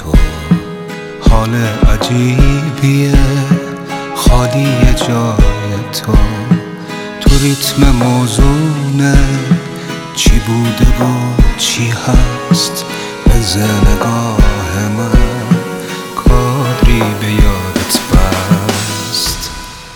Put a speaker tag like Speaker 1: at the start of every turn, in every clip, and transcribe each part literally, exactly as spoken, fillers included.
Speaker 1: تو حال عجیبیه خالی جای تو تو ریتم موزونه چی بوده و چی هست از نگاه من کادری به یادت بست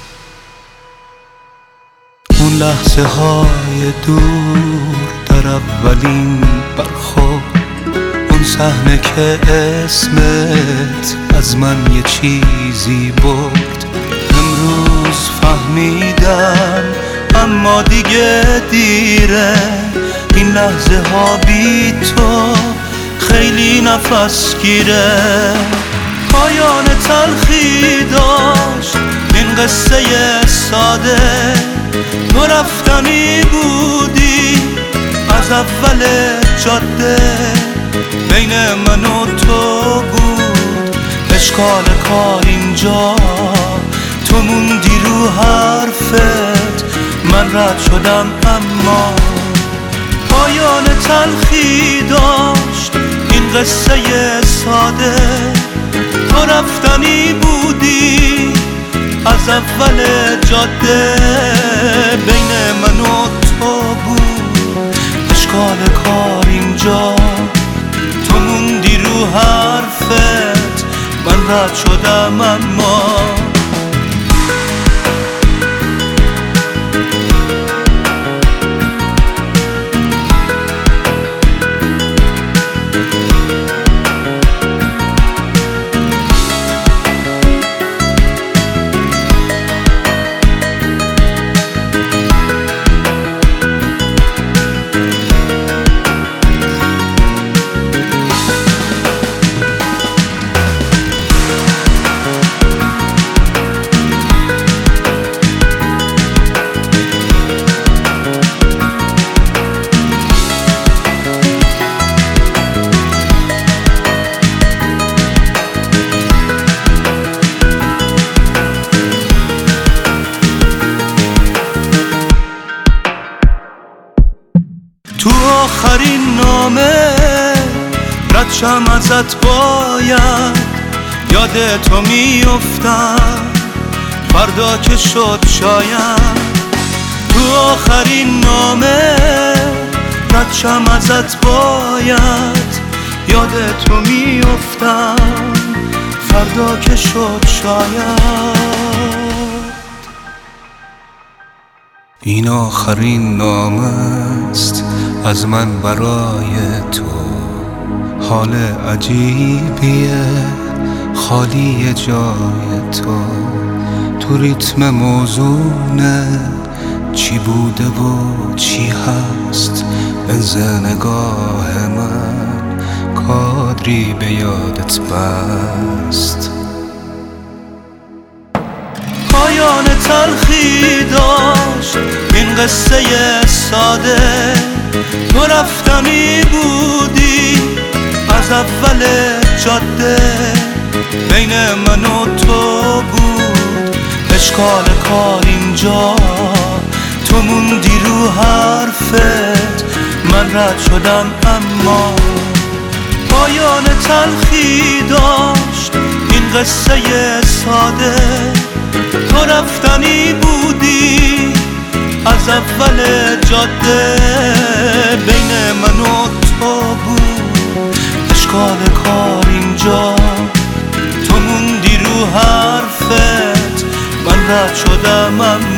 Speaker 1: اون لحظه های دور در اولین برخورد اون صحنه که اسمت از من یه چیزی برد امروز فهمیدم اما دیگه دیره این لحظه ها بی تو خیلی نفس گیره پایان تلخی داشت این قصه ساده تو رفتنی بودی از اول جاده بین من و تو بود اشکال کار اینجا تو موندی رو حرفت من رد شدم اما پایان تلخی داشت این قصه ساده تو رفتنی بودی از اول جاده بین من و تو بود اشکال کار اینجا تو موندی رو حرفت من رد شدم اما تو آخرین نامه ردشم ازت باید یاد تو میافتم فردا که شد شاید تو آخرین نامه ردشم ازت باید یاد تو میافتم فردا که شد شاید این آخرین نامه است از من برای تو حال عجیبیه خالی جای تو تو ریتم موزونه چی بوده و چی هست از نگاه من کادری به یادت بست پایان تلخی داشت این قصه ساده تو رفتنی بودی از اول جاده بین من و تو بود اشکال کار اینجا تو موندی رو حرفت من رد شدم اما پایان تلخی داشت این قصه ساده تو رفتنی بودی از اول جاده بین من و تو بود اشکال کار اینجا تو موندی رو حرفت من رد شدم